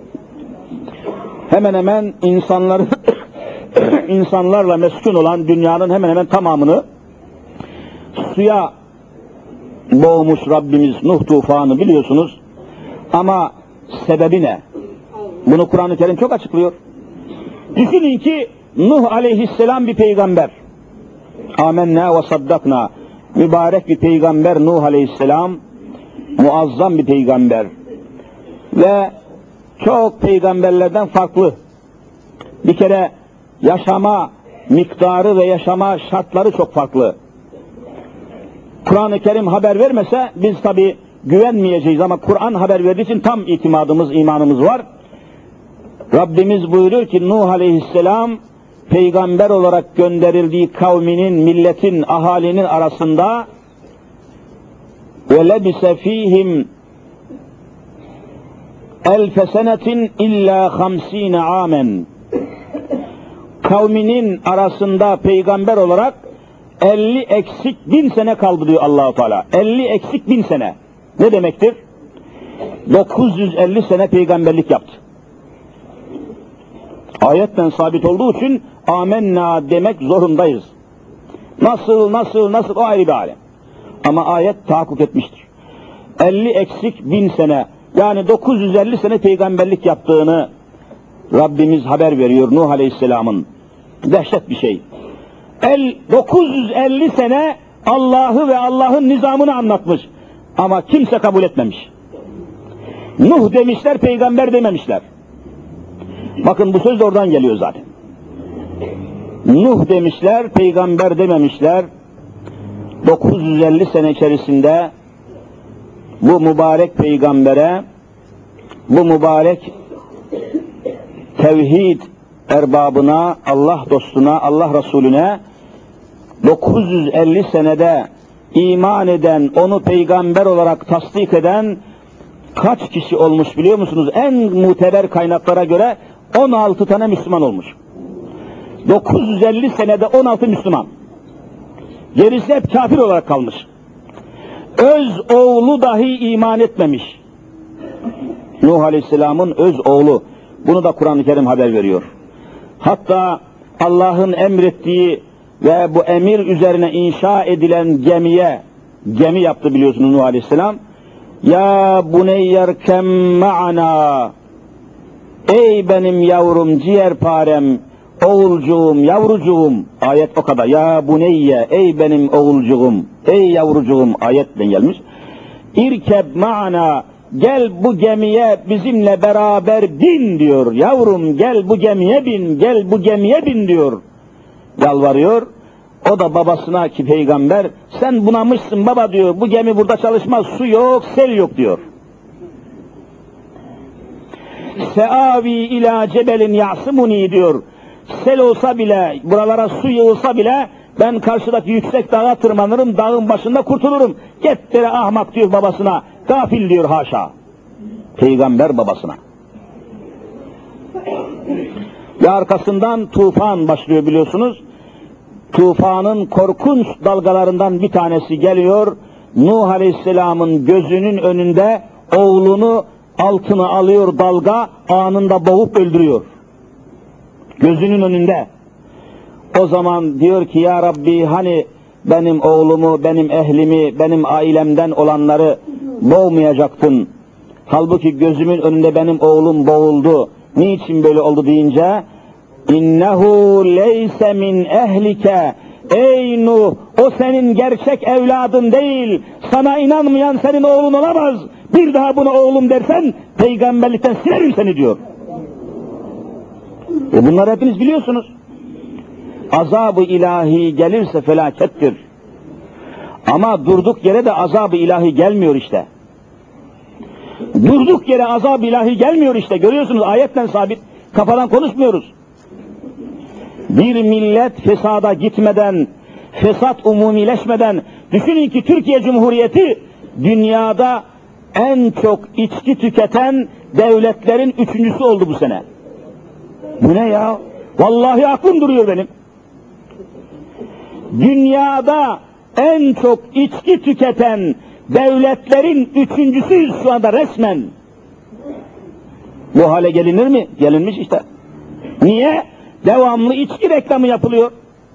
hemen hemen insanları insanlarla meskun olan dünyanın hemen hemen tamamını suya boğmuş Rabbimiz. Nuh tufanı biliyorsunuz. Ama sebebi ne? Bunu Kur'an-ı Kerim çok açıklıyor. Düşünün ki Nuh aleyhisselam bir peygamber. Âmennâ ve saddaknâ. Mübarek bir peygamber Nuh aleyhisselam. Muazzam bir peygamber. Ve çok peygamberlerden farklı. Bir kere yaşama miktarı ve yaşama şartları çok farklı. Kur'an-ı Kerim haber vermese biz tabi güvenmeyeceğiz ama Kur'an haber verdiği için tam itimadımız, imanımız var. Rabbimiz buyuruyor ki Nuh aleyhisselam peygamber olarak gönderildiği kavminin, milletin, ahalinin arasında ve lebise fihim elfe senetin illa hamsine amen. Kavminin arasında peygamber olarak elli eksik bin sene kaldı diyor Allah-u Teala. elli eksik bin sene. Ne demektir? dokuz yüz elli sene peygamberlik yaptı. Ayetten sabit olduğu için amenna demek zorundayız. Nasıl, nasıl, nasıl o ayrı bir alem. Ama ayet tahakkuk etmiştir. elli eksik bin sene, yani dokuz yüz elli sene peygamberlik yaptığını Rabbimiz haber veriyor Nuh Aleyhisselam'ın. Dehşet bir şey. El, dokuz yüz elli sene Allah'ı ve Allah'ın nizamını anlatmış. Ama kimse kabul etmemiş. Nuh demişler, peygamber dememişler. Bakın bu söz de oradan geliyor zaten. Nuh demişler, peygamber dememişler. dokuz yüz elli sene içerisinde bu mübarek peygambere, bu mübarek tevhid erbabına, Allah dostuna, Allah Resulüne dokuz yüz elli senede iman eden, onu peygamber olarak tasdik eden kaç kişi olmuş biliyor musunuz? En muteber kaynaklara göre on altı tane Müslüman olmuş. dokuz yüz elli senede on altı Müslüman. Gerisi hep kafir olarak kalmış. Öz oğlu dahi iman etmemiş. Nuh Aleyhisselam'ın öz oğlu. Bunu da Kur'an-ı Kerim haber veriyor. Hatta Allah'ın emrettiği ve bu emir üzerine inşa edilen gemiye, gemi yaptı biliyorsunuz Nuh Aleyhisselam. Ya buneyyerkem ma'ana, ey benim yavrum, ciğerparem, oğulcuğum, yavrucuğum, ayet o kadar. Ya buneyye, ey benim oğulcuğum, ey yavrucuğum, ayetle gelmiş. İrkeb ma'ana, gel bu gemiye bizimle beraber bin diyor. Yavrum gel bu gemiye bin, gel bu gemiye bin diyor. Yalvarıyor. O da babasına ki peygamber, sen bunamışsın baba diyor, bu gemi burada çalışmaz, su yok, sel yok diyor. Seavi ila cebelin ya'simuni diyor. Sel olsa bile, buralara su yığılsa bile, ben karşıdaki yüksek dağa tırmanırım, dağın başında kurtulurum. Gettere ahmak diyor babasına, gafil diyor haşa. Peygamber babasına. Ve arkasından tufan başlıyor biliyorsunuz. Tufanın korkunç dalgalarından bir tanesi geliyor. Nuh Aleyhisselam'ın gözünün önünde oğlunu altına alıyor dalga, anında boğup öldürüyor. Gözünün önünde. O zaman diyor ki ya Rabbi hani benim oğlumu, benim ehlimi, benim ailemden olanları boğmayacaktın. Halbuki gözümün önünde benim oğlum boğuldu. Niçin böyle oldu deyince İnnehu leyse min ehlike, ey Nuh, o senin gerçek evladın değil, sana inanmayan senin oğlun olamaz, bir daha buna oğlum dersen peygamberlikten silerim seni diyor. E bunları hepiniz biliyorsunuz. Azab-ı ilahi gelirse felakettir. Ama durduk yere de azab-ı ilahi gelmiyor işte. Durduk yere azab-ı ilahi gelmiyor işte, görüyorsunuz ayetten sabit, kafadan konuşmuyoruz. Bir millet fesada gitmeden, fesat umumileşmeden, düşünün ki Türkiye Cumhuriyeti dünyada en çok içki tüketen devletlerin üçüncüsü oldu bu sene. Bu ne ya? Vallahi aklım duruyor benim. Dünyada en çok içki tüketen devletlerin üçüncüsüyüz şu anda resmen. Bu hale gelinir mi? Gelinmiş işte. Niye? Devamlı içki reklamı yapılıyor.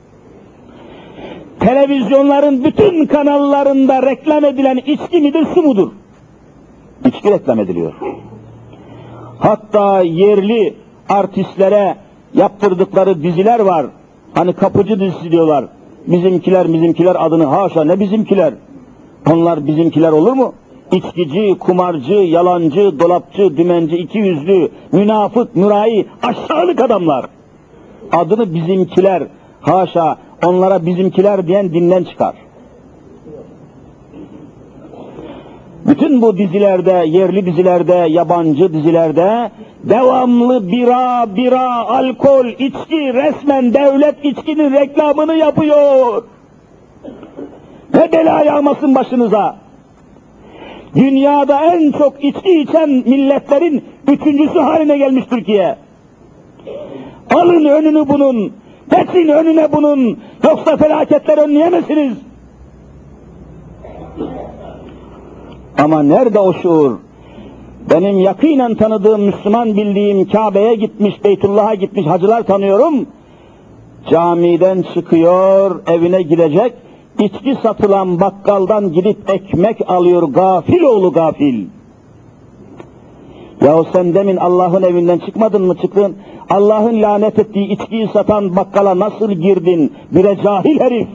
Televizyonların bütün kanallarında reklam edilen içki midir, su mudur? İçki reklam ediliyor. Hatta yerli artistlere yaptırdıkları diziler var. Hani kapıcı dizisi diyorlar. Bizimkiler, bizimkiler adını haşa ne bizimkiler? Onlar bizimkiler olur mu? İçkici, kumarcı, yalancı, dolapçı, dümenci, iki yüzlü, münafık, mürai, aşağılık adamlar. Adını bizimkiler, haşa, onlara bizimkiler diyen dinden çıkar. Bütün bu dizilerde, yerli dizilerde, yabancı dizilerde devamlı bira, bira, alkol, içki, resmen devlet içkinin reklamını yapıyor. Ne bela yağmasın başınıza. Dünyada en çok içki içen milletlerin Üçüncüsü haline gelmiş Türkiye. Alın önünü bunun, geçin önüne bunun, yoksa felaketler önleyemezsiniz. Ama nerede o şuur? Benim yakinen tanıdığım, Müslüman bildiğim, Kabe'ye gitmiş, Beytullah'a gitmiş hacılar tanıyorum. Camiden çıkıyor, evine gidecek, içki satılan bakkaldan gidip ekmek alıyor, gafil oğlu gafil. Yahu sen demin Allah'ın evinden çıkmadın mı, çıktın? Allah'ın lanet ettiği içkiyi satan bakkala nasıl girdin? Bire cahil herif!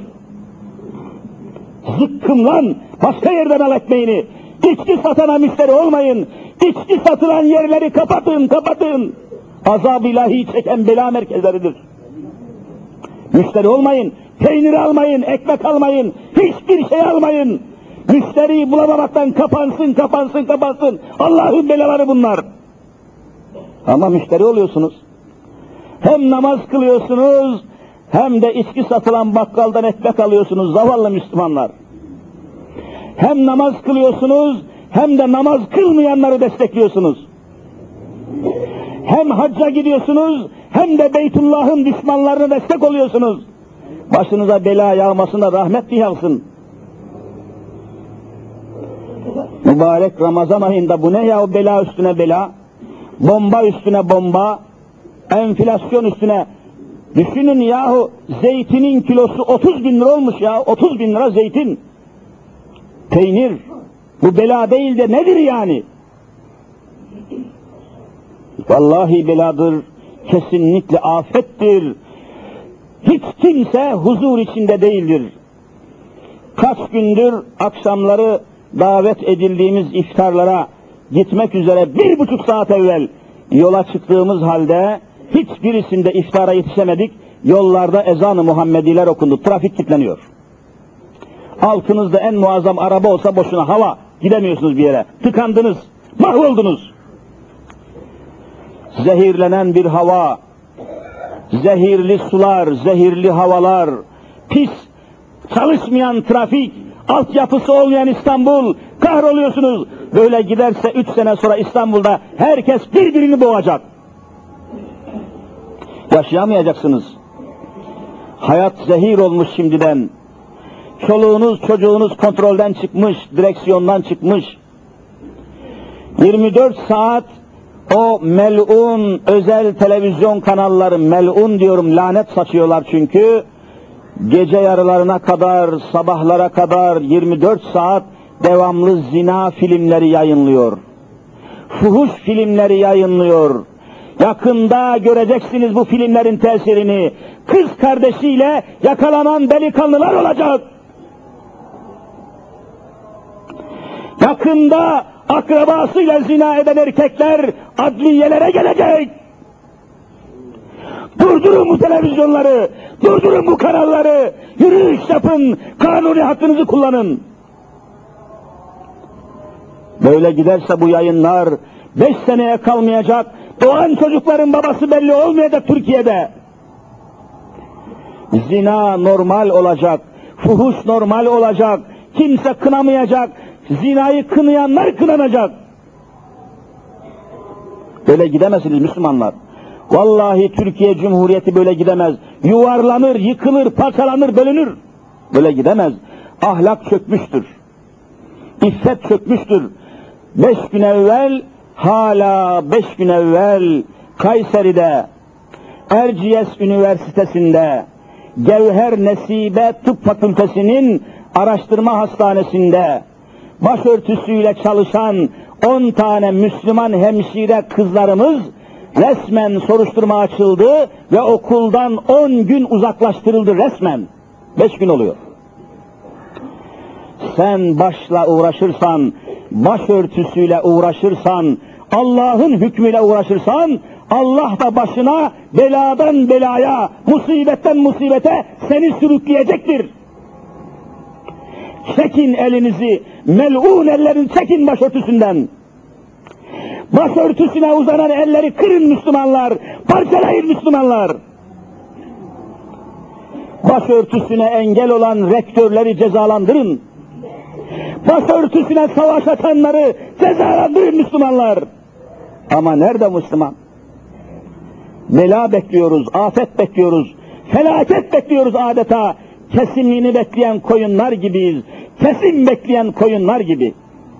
Zıkkım lan! Başka yerden al ekmeğini! İçki satana müşteri olmayın! İçki satılan yerleri kapatın, kapatın! Azab-ı ilahi çeken bela merkezleridir. Müşteri olmayın, peynir almayın, ekmek almayın, hiçbir şey almayın! Müşteriyi bulamamaktan kapansın, kapansın, kapansın! Allah'ın belaları bunlar! Ama müşteri oluyorsunuz. Hem namaz kılıyorsunuz, hem de içki satılan bakkaldan ekmek alıyorsunuz zavallı Müslümanlar. Hem namaz kılıyorsunuz, hem de namaz kılmayanları destekliyorsunuz. Hem hacca gidiyorsunuz, hem de Beytullah'ın düşmanlarına destek oluyorsunuz. Başınıza bela yağmasına rahmet yağsın. Mübarek Ramazan ayında bu ne ya, bela üstüne bela, bomba üstüne bomba, enflasyon üstüne. Düşünün yahu, zeytinin kilosu otuz bin lira olmuş ya, otuz bin lira zeytin. Peynir, bu bela değil de nedir yani? Vallahi beladır, kesinlikle afettir. Hiç kimse huzur içinde değildir. Kaç gündür akşamları davet edildiğimiz iftarlara gitmek üzere bir buçuk saat evvel yola çıktığımız halde hiçbirisinde iftara yetişemedik. Yollarda ezan-ı Muhammediler okundu, trafik kilitleniyor. Altınızda en muazzam araba olsa boşuna hava, gidemiyorsunuz bir yere, tıkandınız, mahvoldunuz. Zehirlenen bir hava, zehirli sular, zehirli havalar, pis, çalışmayan trafik, altyapısı olmayan İstanbul, kahroluyorsunuz. Böyle giderse üç sene sonra İstanbul'da herkes birbirini boğacak. Yaşayamayacaksınız. Hayat zehir olmuş şimdiden. Çoluğunuz, çocuğunuz kontrolden çıkmış, direksiyondan çıkmış. yirmi dört saat o melun özel televizyon kanalları, melun diyorum, lanet saçıyorlar çünkü. Gece yarılarına kadar, sabahlara kadar yirmi dört saat devamlı zina filmleri yayınlıyor. Fuhuş filmleri yayınlıyor. Yakında göreceksiniz bu filmlerin tesirini. Kız kardeşiyle yakalanan delikanlılar olacak. Yakında akrabasıyla zina eden erkekler adliyelere gelecek. Durdurun bu televizyonları, durdurun bu kanalları, yürüyüş yapın, kanuni hakkınızı kullanın. Böyle giderse bu yayınlar beş seneye kalmayacak, doğan çocukların babası belli olmayacak Türkiye'de. Zina normal olacak, fuhuş normal olacak, kimse kınamayacak, zinayı kınayanlar kınanacak. Böyle gidemezsiniz Müslümanlar. Vallahi Türkiye Cumhuriyeti böyle gidemez. Yuvarlanır, yıkılır, parçalanır, bölünür. Böyle gidemez. Ahlak çökmüştür. İffet çökmüştür. Beş gün evvel, hala beş gün evvel Kayseri'de, Erciyes Üniversitesi'nde, Gevher Nesibe Tıp Fakültesi'nin araştırma hastanesinde başörtüsüyle çalışan on tane Müslüman hemşire kızlarımız resmen soruşturma açıldı ve okuldan on gün uzaklaştırıldı resmen. Beş gün oluyor. Sen başla uğraşırsan, başörtüsüyle uğraşırsan, Allah'ın hükmüyle uğraşırsan, Allah da başına beladan belaya, musibetten musibete seni sürükleyecektir. Çekin elinizi, melun ellerin çekin başörtüsünden. Başörtüsüne uzanan elleri kırın Müslümanlar, parçalayın Müslümanlar. Başörtüsüne engel olan rektörleri cezalandırın. Başörtüsüne savaş açanları cezalandırın Müslümanlar. Ama nerede Müslüman? Bela bekliyoruz, afet bekliyoruz, felaket bekliyoruz adeta. Kesimliğini bekleyen koyunlar gibiyiz. Kesim bekleyen koyunlar gibi.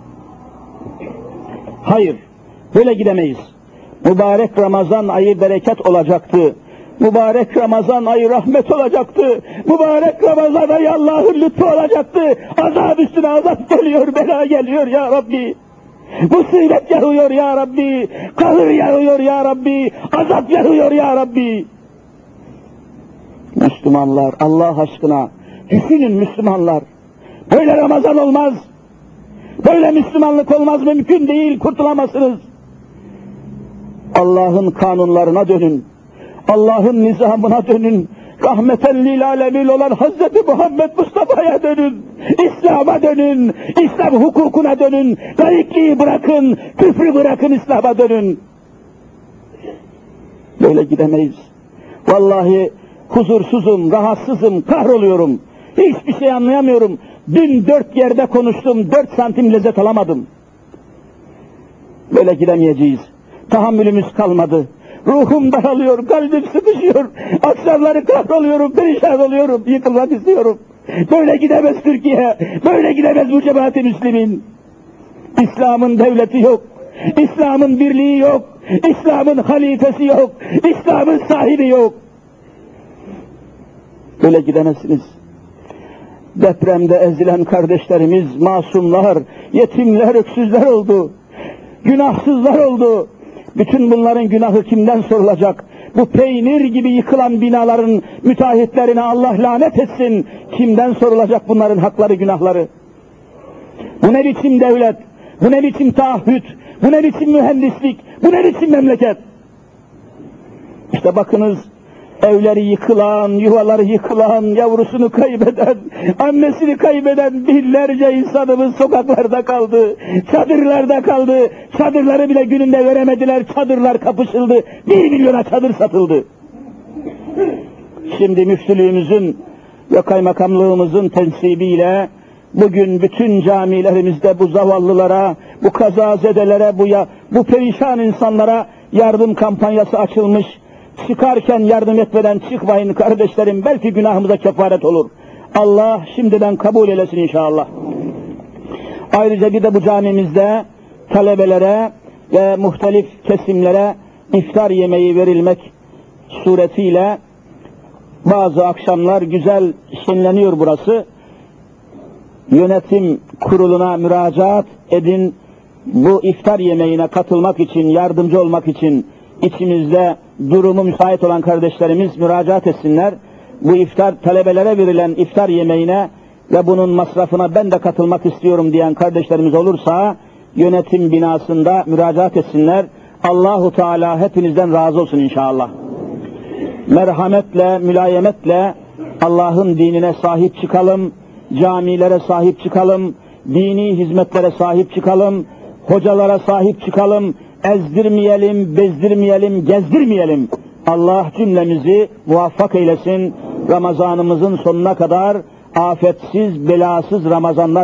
Hayır, böyle gidemeyiz. Mübarek Ramazan ayı bereket olacaktı. Mübarek Ramazan ayı rahmet olacaktı. Mübarek Ramazan ayı Allah'ın lütfu olacaktı. Azap üstüne azap geliyor, bela geliyor ya Rabbi. Musibet yağıyor ya Rabbi. Kahır yağıyor ya Rabbi. Azap yağıyor ya Rabbi. Müslümanlar, Allah aşkına düşünün Müslümanlar. Böyle Ramazan olmaz. Böyle Müslümanlık olmaz, mümkün değil, kurtulamazsınız. Allah'ın kanunlarına dönün. Allah'ın nizamına dönün. Rahmeten lil alemin olan Hazreti Muhammed Mustafa'ya dönün. İslam'a dönün. İslam hukukuna dönün. Laikliği bırakın. Küfrü bırakın, İslam'a dönün. Böyle gidemeyiz. Vallahi huzursuzum, rahatsızım, kahroluyorum. Hiçbir şey anlayamıyorum. Dün dört yerde konuştum, dört santim lezzet alamadım. Böyle gidemeyeceğiz. Tahammülümüz kalmadı. Ruhum daralıyor, kalbim sıkışıyor. Akşamları kahroluyorum, perişan oluyorum, yıkılmak istiyorum. Böyle gidemez Türkiye, böyle gidemez bu cemaat-i Müslümin. İslam'ın devleti yok, İslam'ın birliği yok, İslam'ın halifesi yok, İslam'ın sahibi yok. Böyle gidemezsiniz. Depremde ezilen kardeşlerimiz, masumlar, yetimler, öksüzler oldu. Günahsızlar oldu. Bütün bunların günahı kimden sorulacak? Bu peynir gibi yıkılan binaların müteahhitlerine Allah lanet etsin. Kimden sorulacak bunların hakları, günahları? Bu ne biçim devlet? Bu ne biçim taahhüt? Bu ne biçim mühendislik? Bu ne biçim memleket? İşte bakınız, evleri yıkılan, yuvaları yıkılan, yavrusunu kaybeden, annesini kaybeden binlerce insanımız sokaklarda kaldı, çadırlarda kaldı. Çadırları bile gününde veremediler, çadırlar kapışıldı, bir milyona çadır satıldı. Şimdi müftülüğümüzün ve kaymakamlığımızın tensibiyle bugün bütün camilerimizde bu zavallılara, bu kazazedelere, bu ya, bu perişan insanlara yardım kampanyası açılmış. Çıkarken yardım etmeden çıkmayın kardeşlerim, belki günahımıza kefaret olur. Allah şimdiden kabul eylesin inşallah. Ayrıca bir de bu camimizde talebelere ve muhtelif kesimlere iftar yemeği verilmek suretiyle bazı akşamlar güzel şenleniyor burası. Yönetim kuruluna müracaat edin, bu iftar yemeğine katılmak için, yardımcı olmak için içimizde durumu müsait olan kardeşlerimiz müracaat etsinler. Bu iftar, talebelere verilen iftar yemeğine ve bunun masrafına ben de katılmak istiyorum diyen kardeşlerimiz olursa yönetim binasında müracaat etsinler. Allahu Teala hepinizden razı olsun inşallah. Merhametle, mülayemetle Allah'ın dinine sahip çıkalım, camilere sahip çıkalım, dini hizmetlere sahip çıkalım, hocalara sahip çıkalım, ezdirmeyelim, bezdirmeyelim, gezdirmeyelim. Allah cümlemizi muvaffak eylesin. Ramazanımızın sonuna kadar afetsiz, belasız Ramazanlar